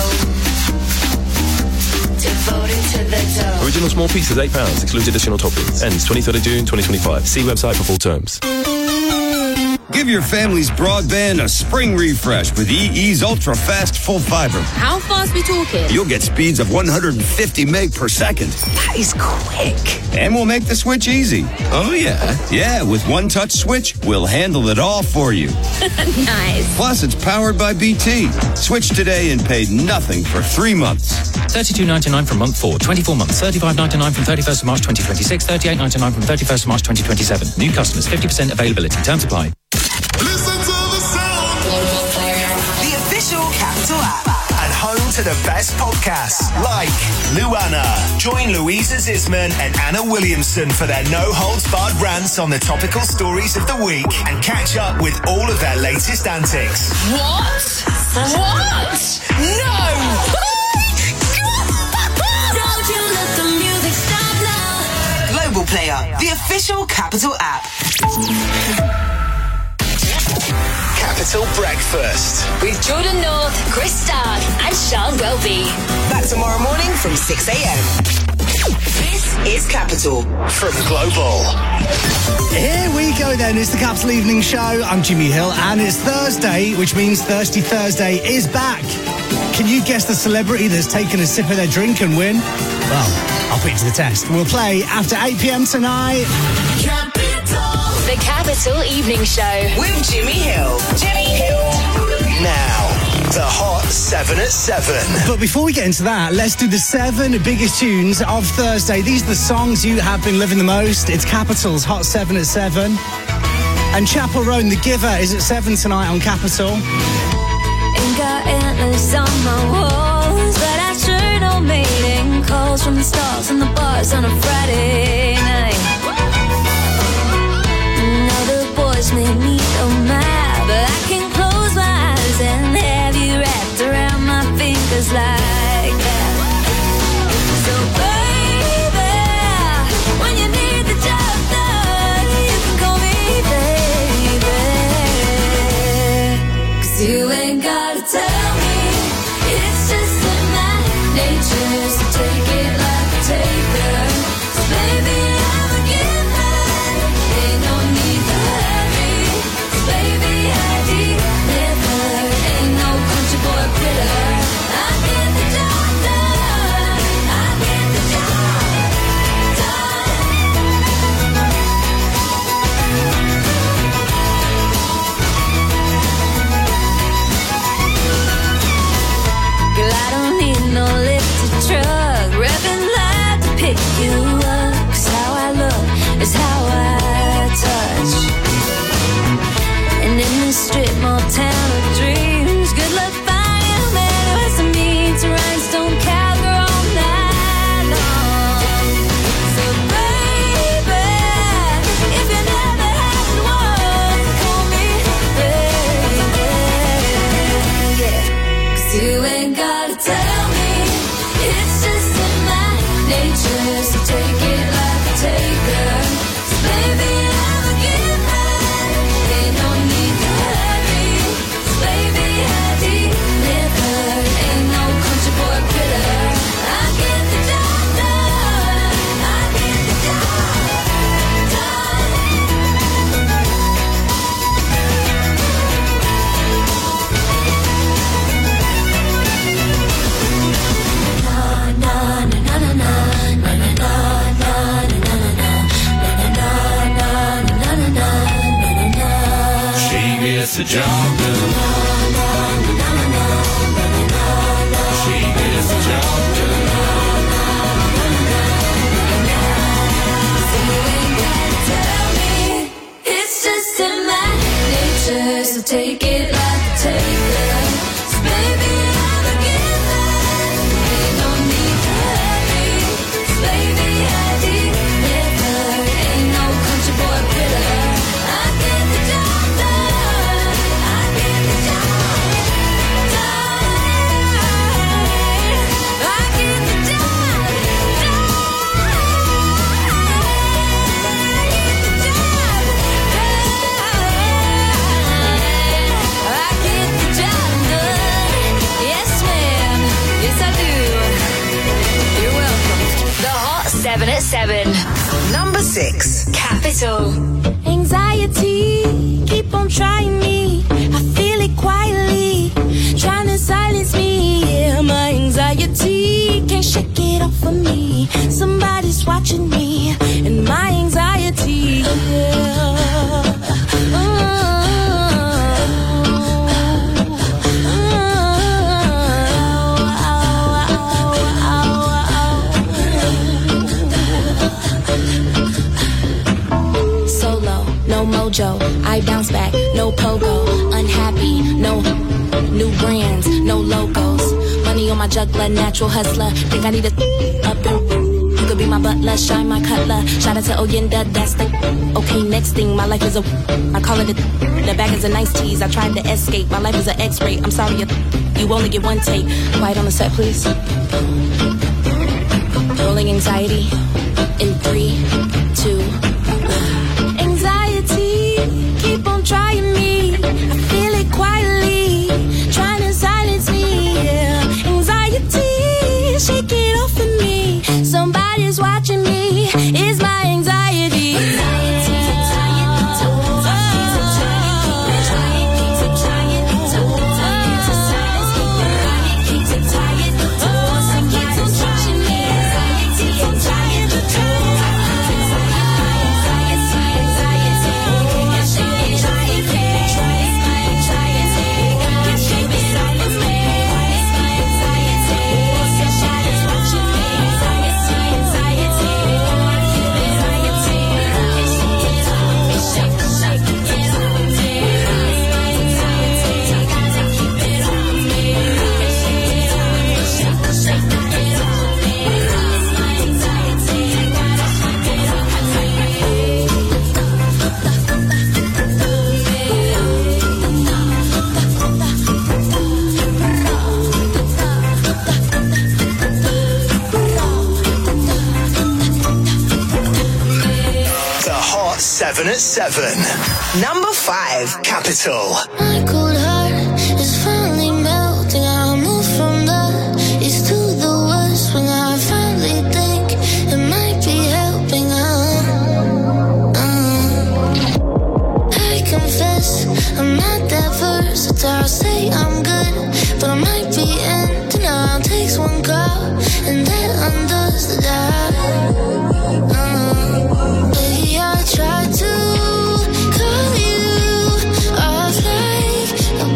Devoted to the dough. Original small pizzas, £8. Excludes additional toppings. Ends 23rd of June 2025. See website for full terms. Give your family's broadband a spring refresh with EE's Ultra Fast Full Fiber. How fast we talking? You'll get speeds of 150 meg per second. That is quick. And we'll make the switch easy. Oh, yeah? Yeah, with one touch switch, we'll handle it all for you. Nice. Plus, it's powered by BT. Switch today and pay nothing for 3 months. $32.99 from month 4, 24 months, $35.99 from 31st of March 2026, $38.99 from 31st of March 2027. New customers, 50% availability. Terms apply. The official Capital app and home to the best podcasts like Luana. Join Louisa Zisman and Anna Williamson for their no-holds-barred rants on the topical stories of the week and catch up with all of their latest antics. What? No! Don't you let the music stop now. Global Player, the official Capital app. Capital Breakfast With Jordan North, Chris Stark, and Sean Welby. Back tomorrow morning from 6 a.m. This is Capital from Global. Here we go then. It's the Capital Evening Show. I'm Jimmy Hill, and it's Thursday, which means Thirsty Thursday is back. Can you guess the celebrity that's taken a sip of their drink and win? Well, I'll put you to the test. We'll play after 8 p.m. tonight. The Capital Evening Show with Jimmy Hill. Now, the Hot 7 at 7. But before we get into that, let's do the 7 biggest tunes of Thursday. These are the songs you have been living the most. It's Capital's Hot 7 at 7. And Chapel Roan, The Giver, is at 7 tonight on Capital. Ain't got antlers on my walls, but I sure don't mating calls from the stars and the bars on a Friday night. Now the boys may need a map, but I can close my eyes and have you wrapped around my fingers like that. So baby, when you need the job done, you can call me baby. 'Cause you ain't gotta tell me, it's just in my nature, so take it like a taker. So baby, gets the job done. She gets the job done. It's just in my nature, so take it like a taker. So baby, I'm a giver. Ain't no need to hurry. So baby, I deliver. Ain't no country boy quitter. I get the job done. I get the job done. I get the job done. Yes, ma'am. Yes, I do. You're welcome. The Hot 7 at 7. Number 6. Capital. Anxiety, keep on trying me. I feel it quietly, trying to silence me. Yeah, my anxiety can't shake it off of me. Somebody's watching me, and my anxiety. Solo, no mojo, I bounce back, no pogo. Unhappy, no new brands, no logos. Money on my juggler, natural hustler. Think I need a up and you could be my butler, shine my cutler. Shout out to Oyenda, that's the okay. Next thing, my life is a I call it a the bag is a nice tease. I tried to escape, my life is an X-ray. I'm sorry, you only get one take. Quiet on the set, please. Rolling anxiety in 3, 2. Anxiety, keep on trying me. I feel it quietly, trying to silence me. Yeah. Anxiety, shake it off of me. Somebody's watching me. It's my anxiety. The Hot 7 at 7. Number 5. Capital. My cold heart is finally melting. I move from the east to the west when I finally think it might be helping. I confess I'm not that versatile. Say I'm good, but I might be in denial. Takes one call and that undoes the dial. I tried to call you off like a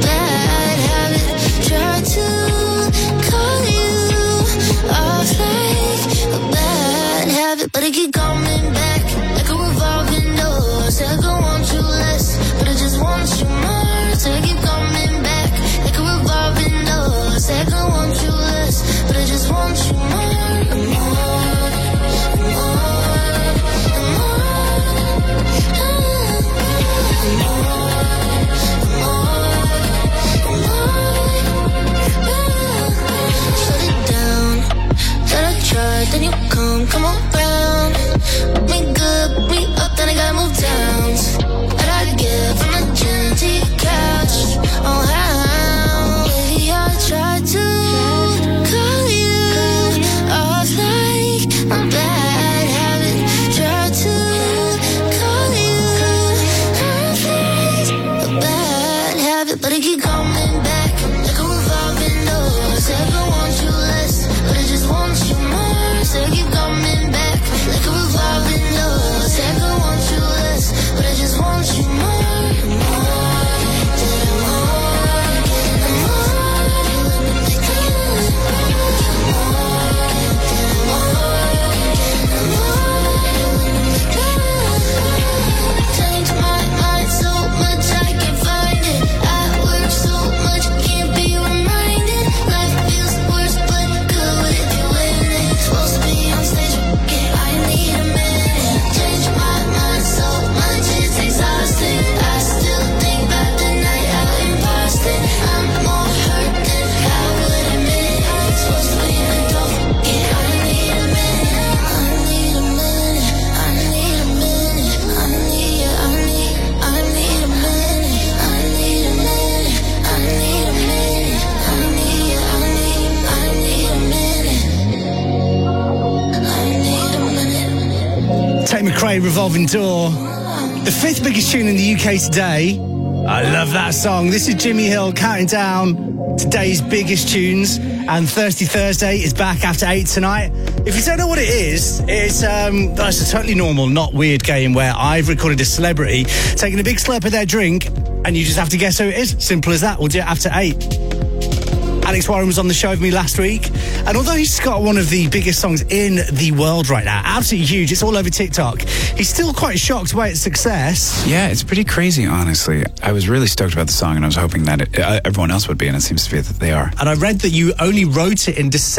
Tate McRae, Revolving Door. The 5th biggest tune in the UK today. I love that song. This is Jimmy Hill counting down today's biggest tunes. And Thirsty Thursday is back after 8 tonight. If you don't know what it is, it's a totally normal, not weird game where I've recorded a celebrity taking a big slurp of their drink and you just have to guess who it is. Simple as that. We'll do it after 8. Alex Warren was on the show with me last week, and although he's got one of the biggest songs in the world right now, absolutely huge, it's all over TikTok, he's still quite shocked by its success. Yeah, it's pretty crazy, honestly. I was really stoked about the song, and I was hoping that everyone else would be, and it seems to be that they are. And I read that you only wrote it in December